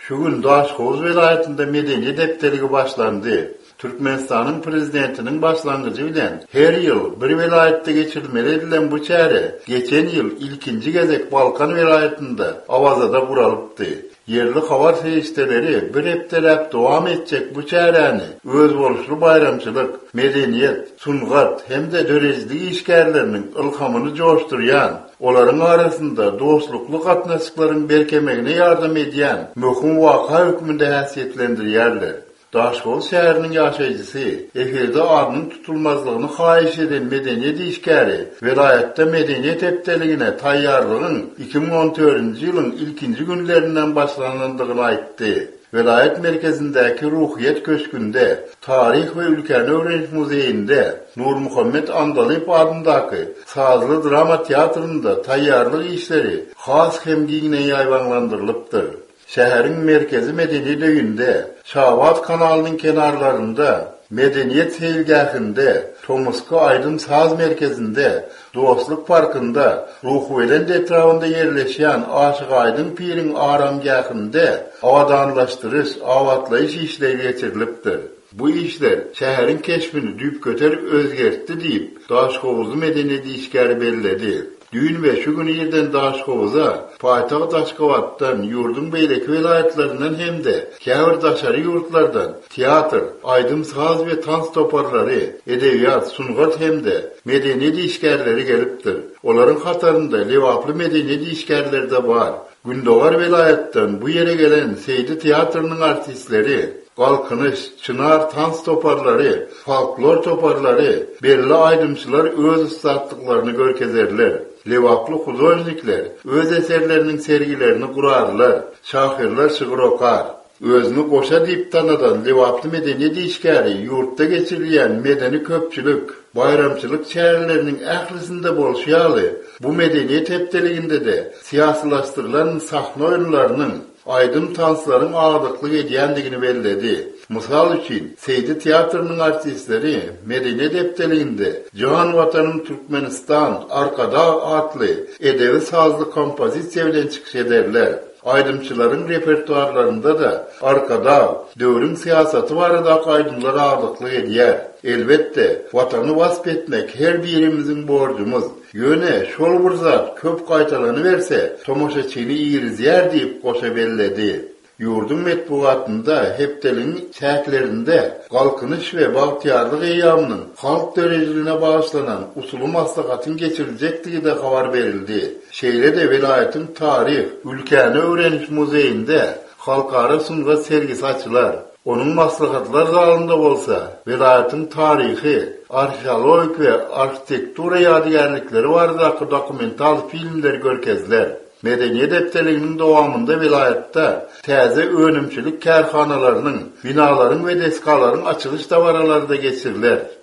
Şu gün Daşkoz vilayetinde medeniyet hepteligi başlandı. Türkmenistan'ın prezidentinin başlangıcı bilen her yıl bir vilayette geçirilmeli edilen bu çare geçen yıl ilkinci gezek Balkan vilayetinde Avazada kuralıptı. Yerli havar seyishteleri bir heptelep devam edecek bu çareni öz boluşlu bayramçılık, medeniyet, sungat hem de döreciliği işgärlerinin ılhamını coşturyan, onların arasında dostluklu katnaşıkların berkemegine yardım ediyen möhüm vaka hükmünde häsiýetlendirýärler. Daşkoz şäheriniň ýaşaýjysy, eferde adının tutulmazlygyny haýyş eden medeniyet işgäri, vilayetde medeniyet hepteligine taýýarlygyň 2014-nji ýylyň ilkinji günlerinden başlanandygyny aýtdy. Vilayet merkezindäki Ruhiyet köşkünde, Tarih we Ülkeni Öwreniş muzeýinde Nur Muhammed Andalyp adyndaky sazly drama teatrynda taýýarlyk işleri has hemgiňine ýaýbanlandyrylypdyr. Şäheriň merkezi Medeniýet öýünde, Şawat kanalynyň kenarlarında, Medeniyet seýilgähinde, Tomuska Aydın Saz merkezinde, Dostluk parkında, Ruhwelend etrafında yerleşýän Aşyk Aydın piriň aramgahynda awadanlaşdyryş, awatlaýyş işleri geçirilipdir. Bu işler şäheriň keşfini düýpköter özgertdi diýip Daşkozy medeniyet işgäri bellädi. Düýün we şu güni ýerden Daşkoza, paýtagy Taşkowatdan, ýurdun beýleki vilayatlerinden hemde käbir daşary ýurtlardan teatr, aýdym saz we tans toparlary, edebiýat, sungat hemde medeniyet işgärleri gelipdir. Olaryň hatarynda lewaply medeniyet işgärleri de bar. Gündoğar vilayetden bu ýere gelen Seydi teatrının artistleri, Galkınış, Çınar tans toparlary, folklor toparlary, belli aýdymçylar öz ustadlyklaryny görkezerler. Lewaply huzojnikler öz eserleriniň sergilerini kurarlar, şahyrlar şygyr okar. Özüni goşa diýip tanadan lewaply medeniyet işgäri ýurtda geçirilýän medeni köpçülük, bayramçılık çäreleriniň ählisinde bolşýaly. Bu medeniyet hepteliginde de siýasylaşdyrylan sahna oýunlarynyň aydın tanslaryň agdyklyk edýändigini belledi. Mysal üçin, Seydi teatrının artistleri medeniyet hepteliginde Can Vatanım Türkmenistan Arkada adly edebi sazly kompozisiýa bilen çykyş ederler. Aydımçıların repertuarlarında da arkada döwrüň siýasaty barada aydymlar agdyklyk edýär. Elbette, watanı wasp etmek her birimiziň borjumuz. Ýöne şol bir zat köp gaýtalanyberse, tomoşaçyny ýerizýär diýip goşa belledi. Ýurdun metbuatynda hepteliň çäklerinde galkynış we bagtyarlyk eýamynyň halk dörejiligine bagyşlanan usuly maslahatyň geçiriljekdigi de habar berildi. Şeýle de vilayetin Tarih, Ülkeni Öwreniş muzeýinde halkara sungat sergisi açylar. Onun maslahatlar zalynda bolsa, vilayetin tarihi, arheologik we arkitektura ýadygärlikleri baradaky dokumental filmler görkezler. Medeniyet hepteliginiň dowamında vilayetde täze önümçilik kärhanalarynyň, binalaryň we deskalaryň açylyş dawaralary da geçiriler.